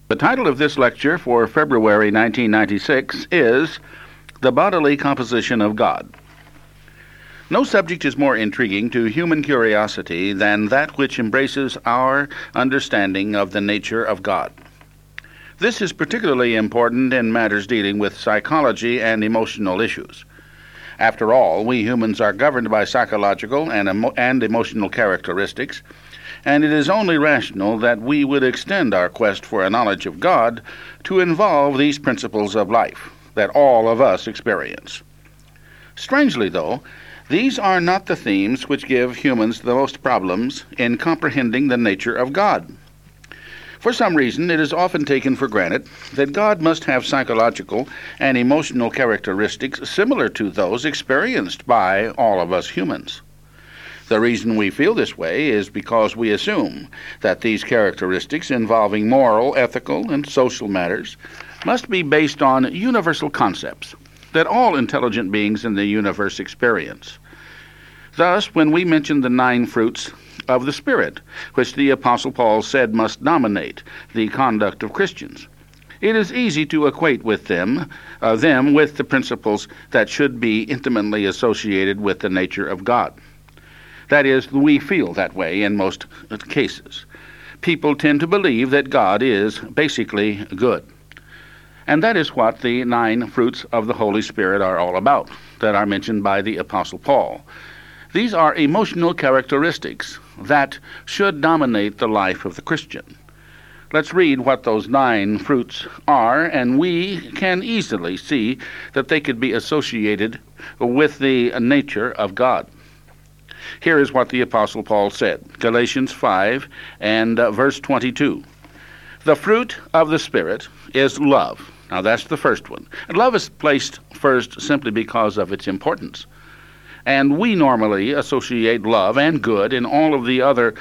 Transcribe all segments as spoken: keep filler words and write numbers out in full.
The title of this lecture for February nineteen ninety-six is The Bodily Composition of God. No subject is more intriguing to human curiosity than that which embraces our understanding of the nature of God. This is particularly important in matters dealing with psychology and emotional issues. After all, we humans are governed by psychological and, emo- and emotional characteristics, and it is only rational that we would extend our quest for a knowledge of God to involve these principles of life that all of us experience. Strangely, though, these are not the themes which give humans the most problems in comprehending the nature of God. For some reason, it is often taken for granted that God must have psychological and emotional characteristics similar to those experienced by all of us humans. The reason we feel this way is because we assume that these characteristics involving moral, ethical, and social matters must be based on universal concepts that all intelligent beings in the universe experience. Thus, when we mention the nine fruits of the Spirit, which the Apostle Paul said must dominate the conduct of Christians, it is easy to equate with them, uh, them with the principles that should be intimately associated with the nature of God. That is, we feel that way in most cases. People tend to believe that God is basically good. And that is what the nine fruits of the Holy Spirit are all about, that are mentioned by the Apostle Paul. These are emotional characteristics that should dominate the life of the Christian. Let's read what those nine fruits are, and we can easily see that they could be associated with the nature of God. Here is what the Apostle Paul said, Galatians five and uh, verse twenty-two. The fruit of the Spirit is love. Now that's the first one. And love is placed first simply because of its importance. And we normally associate love and good in all of the other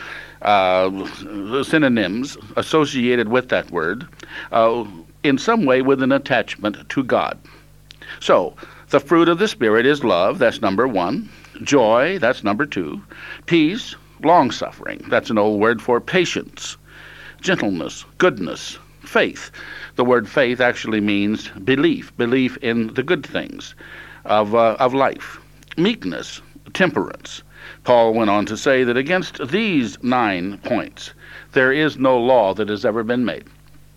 uh, synonyms associated with that word uh, in some way with an attachment to God. So, the fruit of the Spirit is love, that's number one. Joy, that's number two. Peace, long-suffering, that's an old word for patience. Gentleness, goodness, faith. The word faith actually means belief, belief in the good things of, uh, of life. Meekness, temperance. Paul went on to say that against these nine points, there is no law that has ever been made.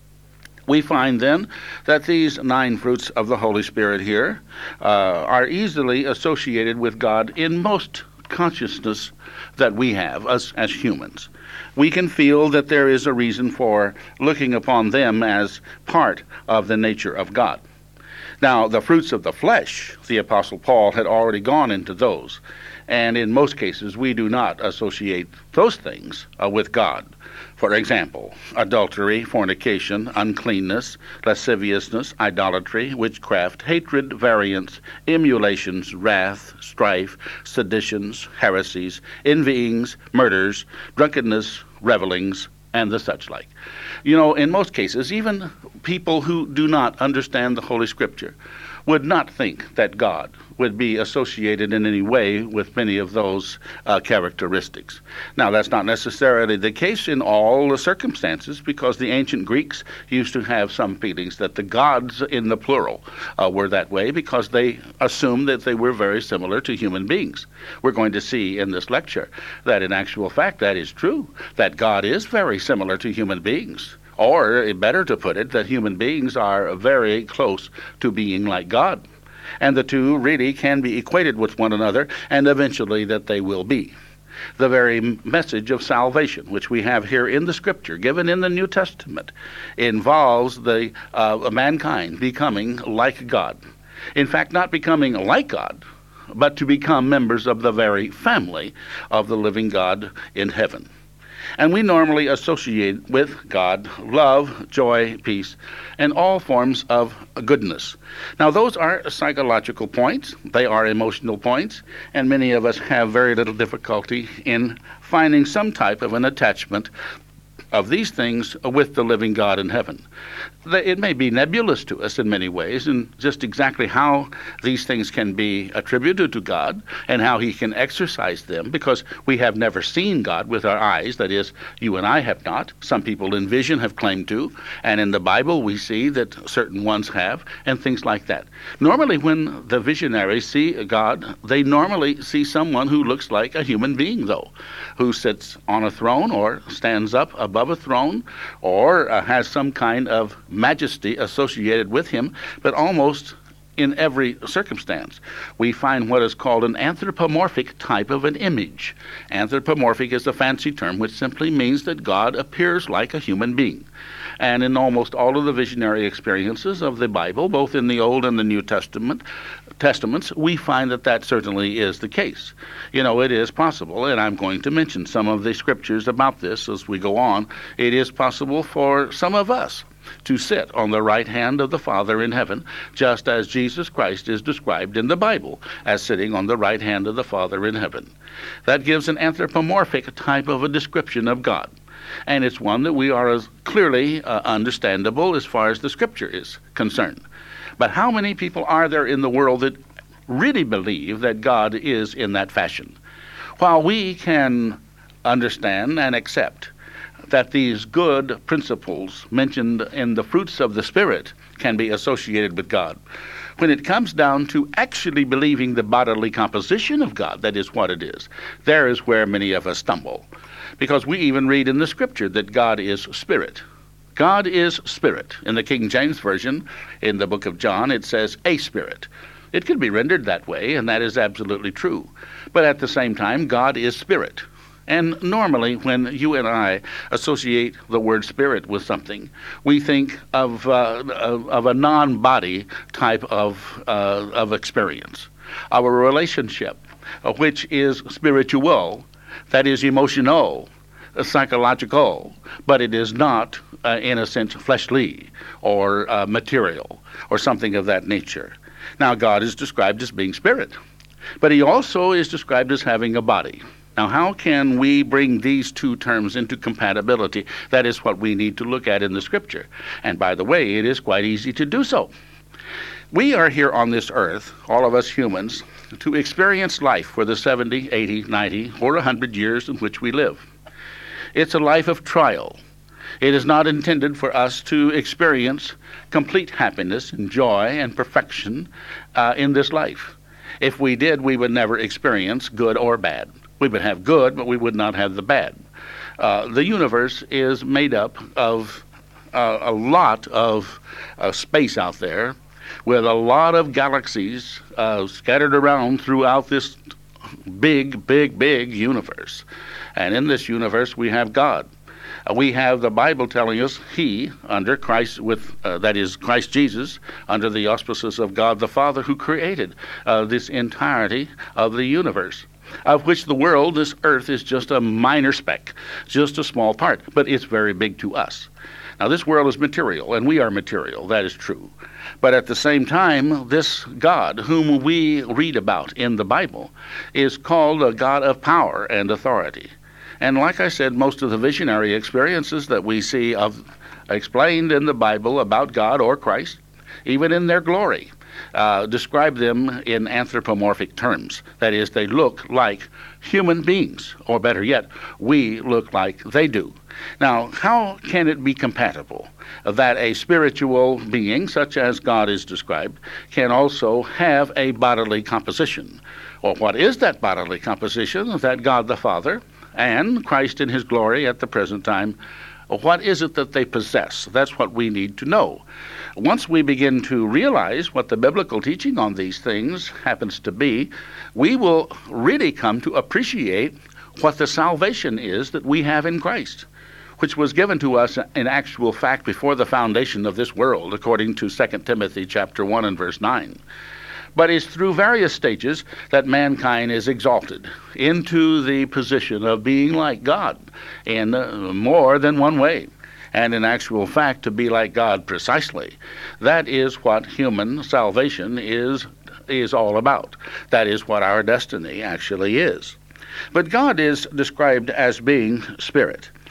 We find then that these nine fruits of the Holy Spirit here uh, are easily associated with God in most consciousness that we have as, as humans. We can feel that there is a reason for looking upon them as part of the nature of God. Now, the fruits of the flesh, the Apostle Paul had already gone into those, and in most cases we do not associate those things uh, with God. For example, adultery, fornication, uncleanness, lasciviousness, idolatry, witchcraft, hatred, variance, emulations, wrath, strife, seditions, heresies, envyings, murders, drunkenness, revelings, and the such like. You know, in most cases, even people who do not understand the Holy Scripture would not think that God would be associated in any way with many of those uh, characteristics. Now, that's not necessarily the case in all the circumstances, because the ancient Greeks used to have some feelings that the gods in the plural uh, were that way, because they assumed that they were very similar to human beings. We're going to see in this lecture that in actual fact that is true, that God is very similar to human beings. Or, better to put it, that human beings are very close to being like God. And the two really can be equated with one another, and eventually that they will be. The very message of salvation, which we have here in the Scripture, given in the New Testament, involves the uh, mankind becoming like God. In fact, not becoming like God, but to become members of the very family of the living God in heaven. And we normally associate with God love, joy, peace, and all forms of goodness. Now, those are psychological points. They are emotional points. And many of us have very little difficulty in finding some type of an attachment of these things with the living God in heaven. It may be nebulous to us in many ways, and just exactly how these things can be attributed to God and how he can exercise them, because we have never seen God with our eyes. That is, you and I have not. Some people in vision have claimed to, and in the Bible we see that certain ones have, and things like that. Normally when the visionaries see God, they normally see someone who looks like a human being, though, who sits on a throne or stands up above a throne, or uh, has some kind of majesty associated with him, but almost in every circumstance we find what is called an anthropomorphic type of an image. Anthropomorphic is a fancy term which simply means that God appears like a human being. And in almost all of the visionary experiences of the Bible, both in the Old and the New Testament, Testaments, we find that that certainly is the case. You know, it is possible, and I'm going to mention some of the scriptures about this as we go on. It is possible for some of us to sit on the right hand of the Father in heaven, just as Jesus Christ is described in the Bible as sitting on the right hand of the Father in heaven. That gives an anthropomorphic type of a description of God. And it's one that we are as clearly uh, understandable as far as the Scripture is concerned. But how many people are there in the world that really believe that God is in that fashion? While we can understand and accept that these good principles mentioned in the fruits of the Spirit can be associated with God, when it comes down to actually believing the bodily composition of God, that is what it is, there is where many of us stumble. Because we even read in the Scripture that God is Spirit. God is Spirit. In the King James Version, in the book of John, it says a Spirit. It could be rendered that way, and that is absolutely true. But at the same time, God is Spirit. And normally, when you and I associate the word spirit with something, we think of uh, of, of a non-body type of uh, of experience, of a relationship, uh, which is spiritual, that is emotional, uh, psychological, but it is not, uh, in a sense, fleshly or uh, material or something of that nature. Now, God is described as being spirit, but he also is described as having a body. Now, how can we bring these two terms into compatibility? That is what we need to look at in the Scripture. And by the way, it is quite easy to do so. We are here on this earth, all of us humans, to experience life for the seventy, eighty, ninety, or one hundred years in which we live. It's a life of trial. It is not intended for us to experience complete happiness and joy and perfection uh, in this life. If we did, we would never experience good or bad. We would have good, but we would not have the bad. Uh, the universe is made up of uh, a lot of uh, space out there, with a lot of galaxies uh, scattered around throughout this big, big, big universe. And in this universe, we have God. Uh, we have the Bible telling us he, under Christ, with uh, that is Christ Jesus, under the auspices of God the Father, who created uh, this entirety of the universe, of which the world, this earth, is just a minor speck, just a small part, but it's very big to us. Now, this world is material, and we are material, that is true. But at the same time, this God, whom we read about in the Bible, is called a God of power and authority. And like I said, most of the visionary experiences that we see of explained in the Bible about God or Christ, even in their glory, uh, describe them in anthropomorphic terms. That is, they look like human beings, or better yet, we look like they do. Now, how can it be compatible that a spiritual being, such as God is described, can also have a bodily composition? Or what is that bodily composition that God the Father and Christ in his glory at the present time, what is it that they possess? That's what we need to know. Once we begin to realize what the biblical teaching on these things happens to be, we will really come to appreciate what the salvation is that we have in Christ, which was given to us in actual fact before the foundation of this world, according to Second Timothy chapter one and verse nine. But it's through various stages that mankind is exalted into the position of being like God in uh, more than one way. And in actual fact, to be like God precisely. That is what human salvation is, is all about. That is what our destiny actually is. But God is described as being spirit.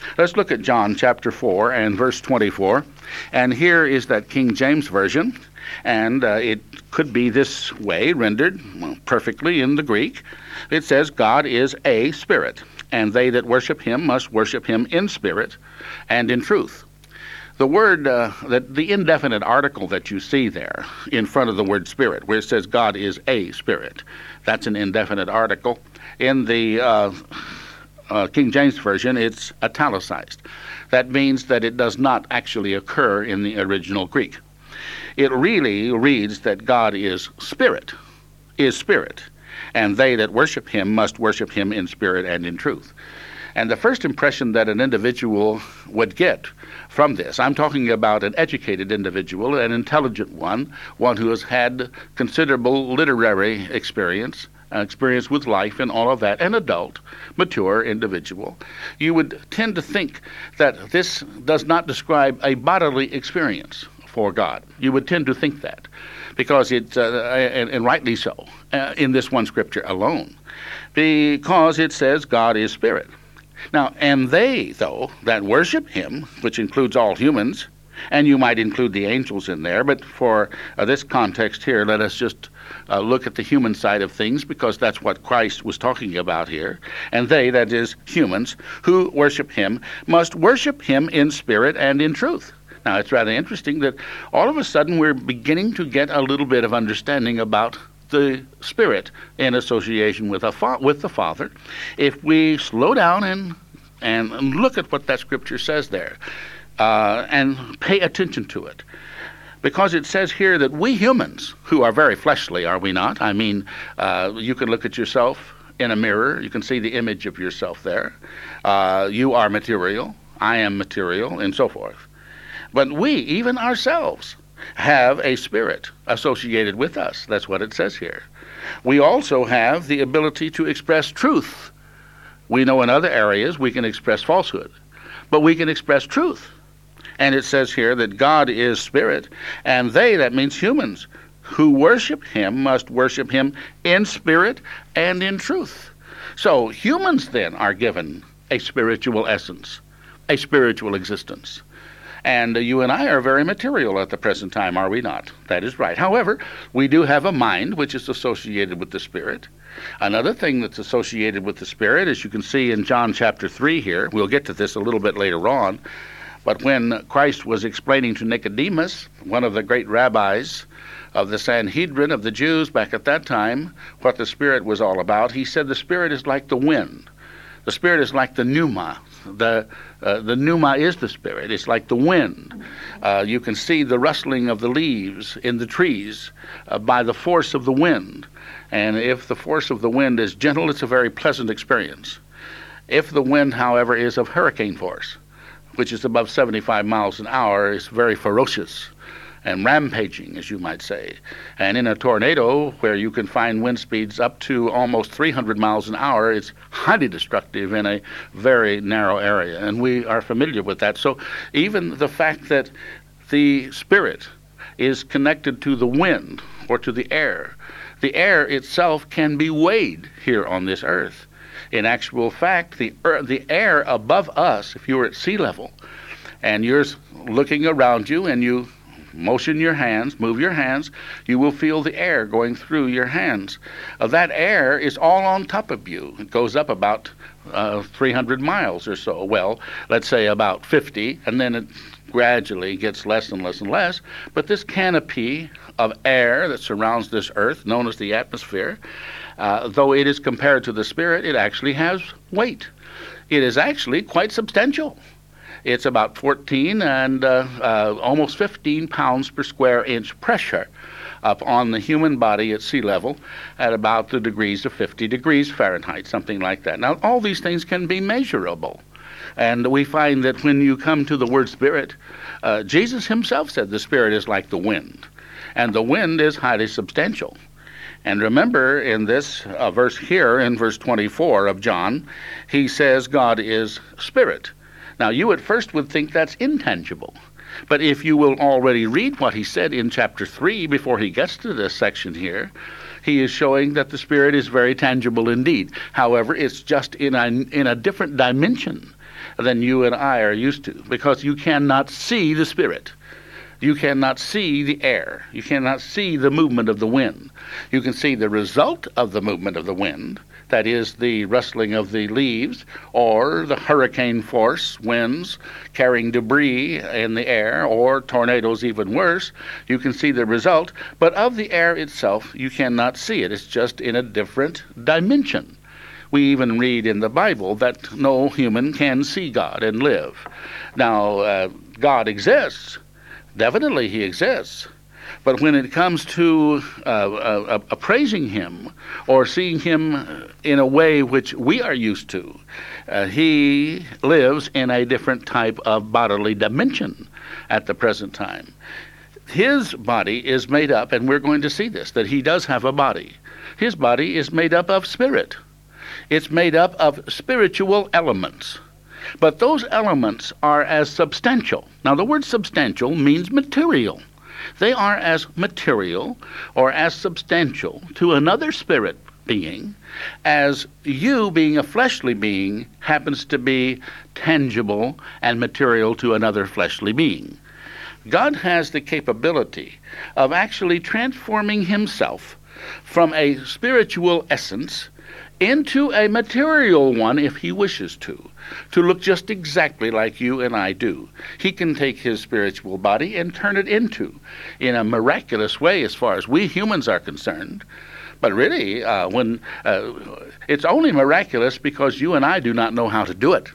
Let's look at John chapter four and verse twenty-four. And here is that King James Version. And uh, it could be this way rendered well, perfectly in the Greek. It says, God is a spirit, and they that worship him must worship him in spirit and in truth. The word, uh, that the indefinite article that you see there in front of the word spirit, where it says God is a spirit, that's an indefinite article. In the uh, uh, King James Version, it's italicized. That means that it does not actually occur in the original Greek. It really reads that God is spirit, is spirit, and they that worship him must worship him in spirit and in truth. And the first impression that an individual would get from this, I'm talking about an educated individual, an intelligent one, one who has had considerable literary experience, uh, experience with life and all of that, an adult, mature individual, you would tend to think that this does not describe a bodily experience for God. You would tend to think that, because it, uh, and, and rightly so, uh, in this one scripture alone, because it says God is spirit. Now, and they, though, that worship him, which includes all humans, and you might include the angels in there, but for uh, this context here, let us just uh, look at the human side of things, because that's what Christ was talking about here. And they, that is, humans, who worship him, must worship him in spirit and in truth. Now, it's rather interesting that all of a sudden we're beginning to get a little bit of understanding about the Spirit in association with, a fa- with the Father. If we slow down and, and look at what that scripture says there uh, and pay attention to it. Because it says here that we humans, who are very fleshly, are we not? I mean, uh, you can look at yourself in a mirror. You can see the image of yourself there. Uh, you are material. I am material, and so forth. But we, even ourselves, have a spirit associated with us. That's what it says here. We also have the ability to express truth. We know in other areas we can express falsehood, but we can express truth. And it says here that God is spirit, and they, that means humans, who worship him must worship him in spirit and in truth. So humans then are given a spiritual essence, a spiritual existence. And uh, you and I are very material at the present time, are we not? That is right. However, we do have a mind which is associated with the Spirit. Another thing that's associated with the Spirit, as you can see in John chapter three here, we'll get to this a little bit later on, but when Christ was explaining to Nicodemus, one of the great rabbis of the Sanhedrin of the Jews back at that time, what the Spirit was all about, he said the Spirit is like the wind. The Spirit is like the pneuma. The uh, the pneuma is the Spirit. It's like the wind. Uh, you can see the rustling of the leaves in the trees uh, by the force of the wind. And if the force of the wind is gentle, it's a very pleasant experience. If the wind, however, is of hurricane force, which is above seventy-five miles an hour, it's very ferocious and rampaging, as you might say. And in a tornado, where you can find wind speeds up to almost three hundred miles an hour, it's highly destructive in a very narrow area. And we are familiar with that. So even the fact that the Spirit is connected to the wind or to the air, the air itself can be weighed here on this earth. In actual fact, the, er, the air above us, if you were at sea level, and you're looking around you and you motion your hands, move your hands, you will feel the air going through your hands. Uh, that air is all on top of you. It goes up about uh, three hundred miles or so. Well, let's say about fifty, and then it gradually gets less and less and less. But this canopy of air that surrounds this earth, known as the atmosphere, uh, though it is compared to the Spirit, it actually has weight. It is actually quite substantial. It's about fourteen and uh, uh, almost fifteen pounds per square inch pressure up on the human body at sea level at about the degrees of fifty degrees Fahrenheit, something like that. Now, all these things can be measurable. And we find that when you come to the word Spirit, uh, Jesus himself said the Spirit is like the wind. And the wind is highly substantial. And remember, in this uh, verse here, in verse twenty-four of John, he says God is Spirit. Now, you at first would think that's intangible. But if you will already read what he said in chapter three before he gets to this section here, he is showing that the Spirit is very tangible indeed. However, it's just in a, in a different dimension. than you and I are used to, because you cannot see the Spirit. You cannot see the air. You cannot see the movement of the wind. You can see the result of the movement of the wind, that is the rustling of the leaves, or the hurricane force winds carrying debris in the air, or tornadoes even worse. You can see the result, but of the air itself, you cannot see it. It's just in a different dimension. We even read in the Bible that no human can see God and live. Now, uh, God exists. Definitely he exists. But when it comes to uh, uh, appraising him or seeing him in a way which we are used to, uh, he lives in a different type of bodily dimension at the present time. His body is made up, and we're going to see this, that he does have a body. His body is made up of spirit. It's made up of spiritual elements. But those elements are as substantial. Now, the word substantial means material. They are as material or as substantial to another spirit being as you, being a fleshly being, happens to be tangible and material to another fleshly being. God has the capability of actually transforming himself from a spiritual essence into a material one if he wishes to, to look just exactly like you and I do. He can take his spiritual body and turn it into, in a miraculous way as far as we humans are concerned. But really, uh, when uh, it's only miraculous because you and I do not know how to do it.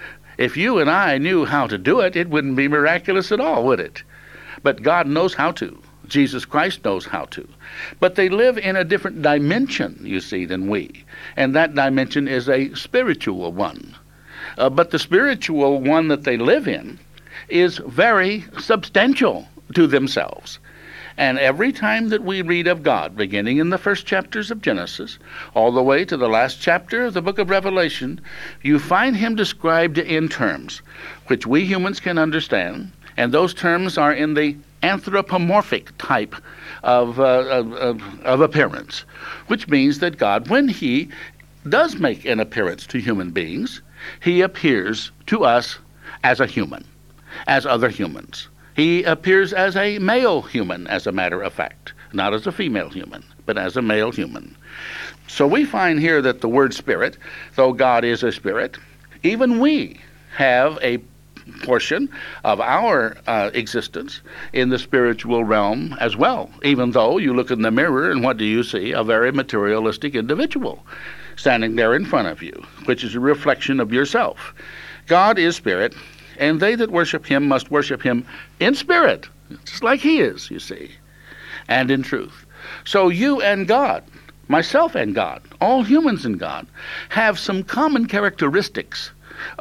If you and I knew how to do it, it wouldn't be miraculous at all, would it? But God knows how to. Jesus Christ knows how to. But they live in a different dimension, you see, than we. And that dimension is a spiritual one. Uh, but the spiritual one that they live in is very substantial to themselves. And every time that we read of God, beginning in the first chapters of Genesis, all the way to the last chapter of the book of Revelation, you find him described in terms which we humans can understand. And those terms are in the anthropomorphic type of, uh, of, of appearance, which means that God, when he does make an appearance to human beings, he appears to us as a human, as other humans. He appears as a male human, as a matter of fact, not as a female human, but as a male human. So we find here that the word spirit, though God is a spirit, even we have a portion of our uh, existence in the spiritual realm as well, even though you look in the mirror and what do you see? A very materialistic individual standing there in front of you, which is a reflection of yourself. God is spirit, and they that worship him must worship him in spirit, just like he is, you see, and in truth. So you and God, myself and God, all humans and God, have some common characteristics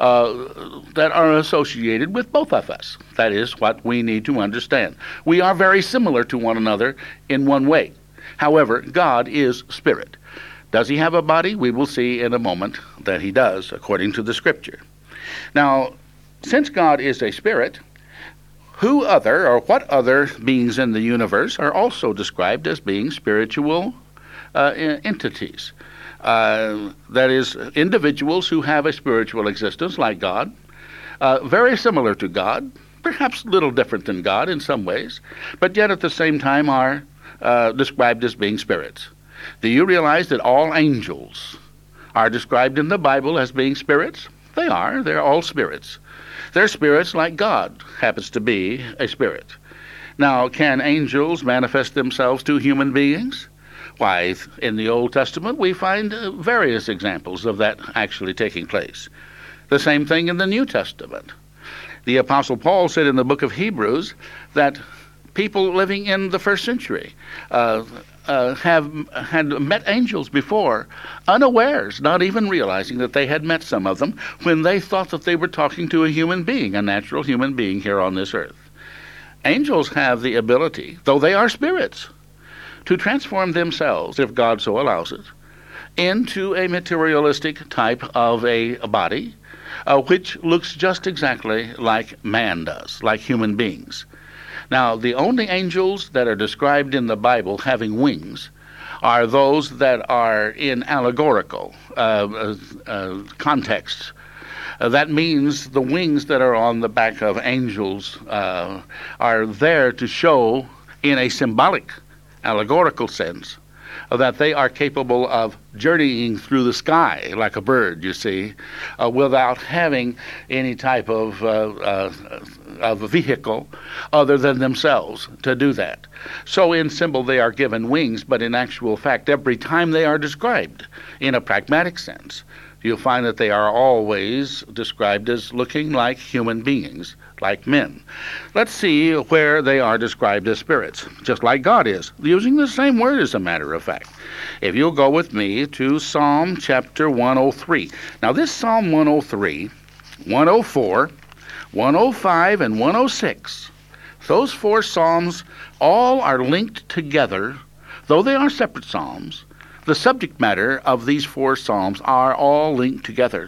Uh, that are associated with both of us. That is what we need to understand. We are very similar to one another in one way. However, God is spirit. Does he have a body? We will see in a moment that he does, according to the scripture. Now, since God is a spirit, who other or what other beings in the universe are also described as being spiritual uh, entities? Uh, that is, individuals who have a spiritual existence like God, uh, very similar to God, perhaps a little different than God in some ways, but yet at the same time are uh, described as being spirits. Do you realize that all angels are described in the Bible as being spirits? They are. They're all spirits. They're spirits like God happens to be a spirit. Now, can angels manifest themselves to human beings? Why, in the Old Testament, we find uh, various examples of that actually taking place. The same thing in the New Testament. The Apostle Paul said in the book of Hebrews that people living in the first century uh, uh, have had met angels before, unawares, not even realizing that they had met some of them, when they thought that they were talking to a human being, a natural human being here on this earth. Angels have the ability, though they are spirits, to transform themselves, if God so allows it, into a materialistic type of a, a body, uh, which looks just exactly like man does, like human beings. Now, the only angels that are described in the Bible having wings are those that are in allegorical uh, uh, uh, contexts. Uh, that means the wings that are on the back of angels uh, are there to show, in a symbolic, allegorical sense, that they are capable of journeying through the sky like a bird, you see, uh, without having any type of, uh, uh, of a vehicle other than themselves to do that. So in symbol they are given wings, but in actual fact, every time they are described in a pragmatic sense, you'll find that they are always described as looking like human beings, like men. Let's see where they are described as spirits, just like God is, using the same word as a matter of fact. If you'll go with me to Psalm chapter one oh three. Now this Psalm one oh three, one oh four, one oh five, and one oh six, those four psalms all are linked together, though they are separate psalms. The subject matter of these four psalms are all linked together.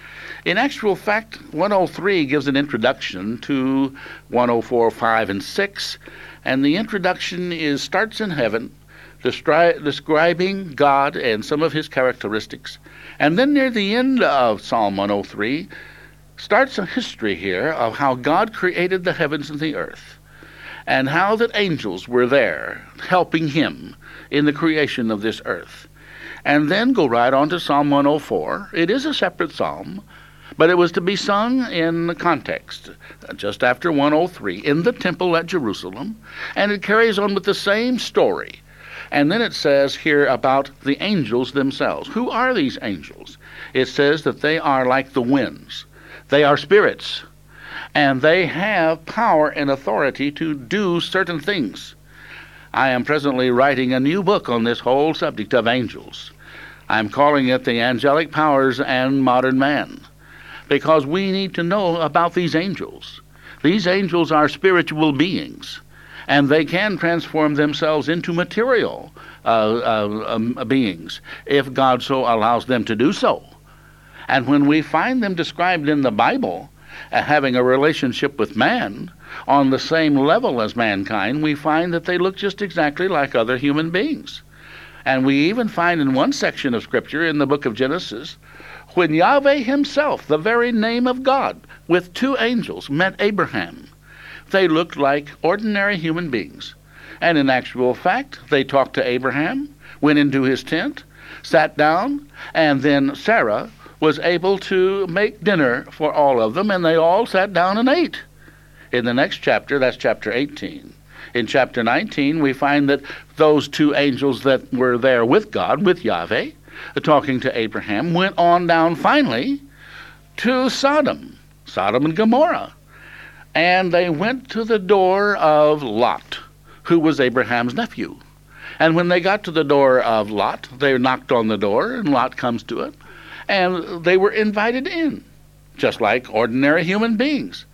In actual fact, one oh three gives an introduction to one oh four, five, and six, and the introduction is starts in heaven, destri- describing God and some of his characteristics. And then near the end of Psalm one oh three starts a history here of how God created the heavens and the earth, and how that angels were there helping him in the creation of this earth. And then go right on to Psalm one oh four. It is a separate psalm, but it was to be sung in the context, just after one oh three, in the temple at Jerusalem, and it carries on with the same story. And then it says here about the angels themselves. Who are these angels? It says that they are like the winds. They are spirits, and they have power and authority to do certain things. I am presently writing a new book on this whole subject of angels. I'm calling it The Angelic Powers and Modern Man, because we need to know about these angels. These angels are spiritual beings, and they can transform themselves into material uh, uh, um, beings if God so allows them to do so. And when we find them described in the Bible uh, having a relationship with man on the same level as mankind, we find that they look just exactly like other human beings. And we even find in one section of Scripture in the book of Genesis, when Yahweh himself, the very name of God, with two angels met Abraham, they looked like ordinary human beings. And in actual fact, they talked to Abraham, went into his tent, sat down, and then Sarah was able to make dinner for all of them, and they all sat down and ate. In the next chapter, that's chapter eighteen. In chapter nineteen, we find that those two angels that were there with God, with Yahweh, talking to Abraham, went on down finally to Sodom, Sodom and Gomorrah. And they went to the door of Lot, who was Abraham's nephew. And when they got to the door of Lot, they knocked on the door, and Lot comes to it, and they were invited in, just like ordinary human beings.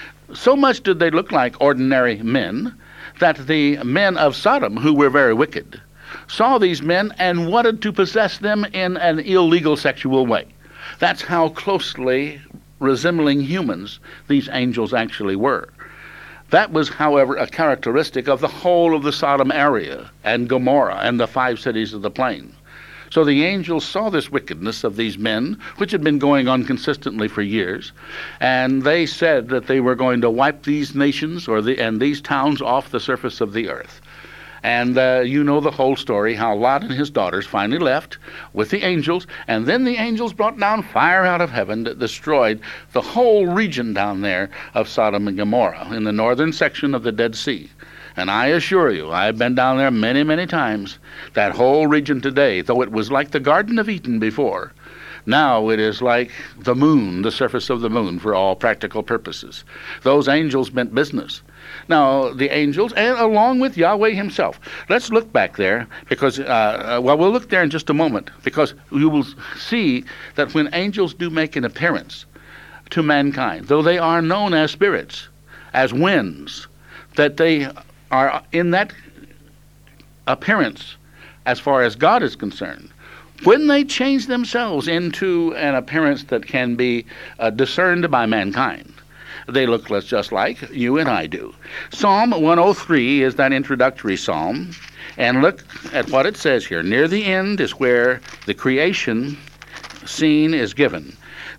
So much did they look like ordinary men that the men of Sodom, who were very wicked, saw these men and wanted to possess them in an illegal sexual way. That's how closely resembling humans these angels actually were. That was, however, a characteristic of the whole of the Sodom area and Gomorrah and the five cities of the plain. So the angels saw this wickedness of these men, which had been going on consistently for years, and they said that they were going to wipe these nations or the, and these towns off the surface of the earth. And uh, you know the whole story, how Lot and his daughters finally left with the angels, and then the angels brought down fire out of heaven that destroyed the whole region down there of Sodom and Gomorrah in the northern section of the Dead Sea. And I assure you, I've been down there many, many times. That whole region today, though it was like the Garden of Eden before, now it is like the moon, the surface of the moon, for all practical purposes. Those angels meant business. Now, the angels, and along with Yahweh himself. Let's look back there, because, uh, well, we'll look there in just a moment, because you will see that when angels do make an appearance to mankind, though they are known as spirits, as winds, that they are in that appearance as far as God is concerned. When they change themselves into an appearance that can be uh, discerned by mankind, they look just like you and I do. Psalm one oh three is that introductory psalm, and look at what it says here. Near the end is where the creation scene is given.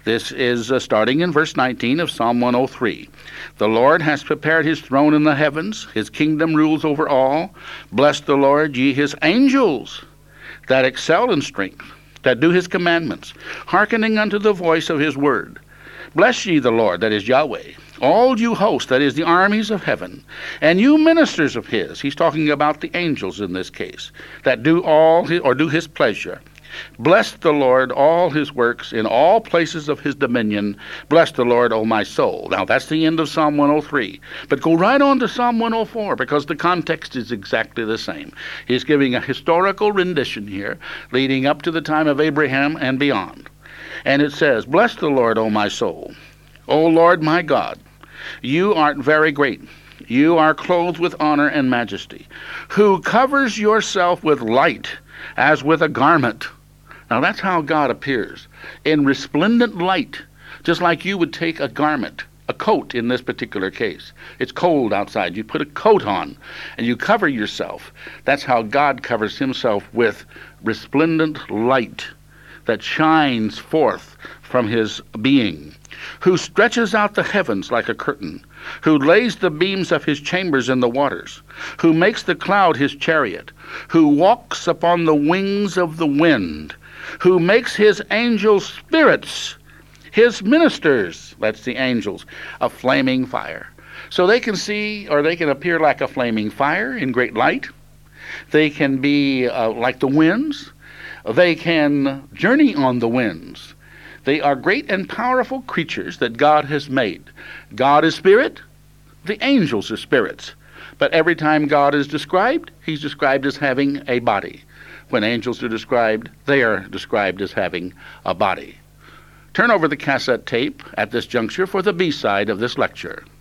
This is uh, starting in verse nineteen of Psalm one oh three. The Lord has prepared his throne in the heavens. His kingdom rules over all. Bless the Lord, ye his angels, that excel in strength, that do his commandments, hearkening unto the voice of his word. Bless ye the Lord, that is Yahweh, all you hosts, that is the armies of heaven, and you ministers of his. He's talking about the angels in this case, that do all his, or do his pleasure. Bless the Lord, all his works, in all places of his dominion. Bless the Lord, O my soul. Now, that's the end of Psalm one oh three. But go right on to Psalm one oh four, because the context is exactly the same. He's giving a historical rendition here, leading up to the time of Abraham and beyond. And it says, Bless the Lord, O my soul. O Lord my God, you art very great. You are clothed with honor and majesty, who covers yourself with light as with a garment. Now that's how God appears, in resplendent light, just like you would take a garment, a coat in this particular case. It's cold outside. You put a coat on and you cover yourself. That's how God covers himself, with resplendent light that shines forth from his being, who stretches out the heavens like a curtain, who lays the beams of his chambers in the waters, who makes the cloud his chariot, who walks upon the wings of the wind, who makes his angels spirits, his ministers, that's the angels, a flaming fire. So they can see, or they can appear like a flaming fire in great light. They can be uh, like the winds. They can journey on the winds. They are great and powerful creatures that God has made. God is spirit. The angels are spirits. But every time God is described, he's described as having a body. When angels are described, they are described as having a body. Turn over the cassette tape at this juncture for the B-side of this lecture.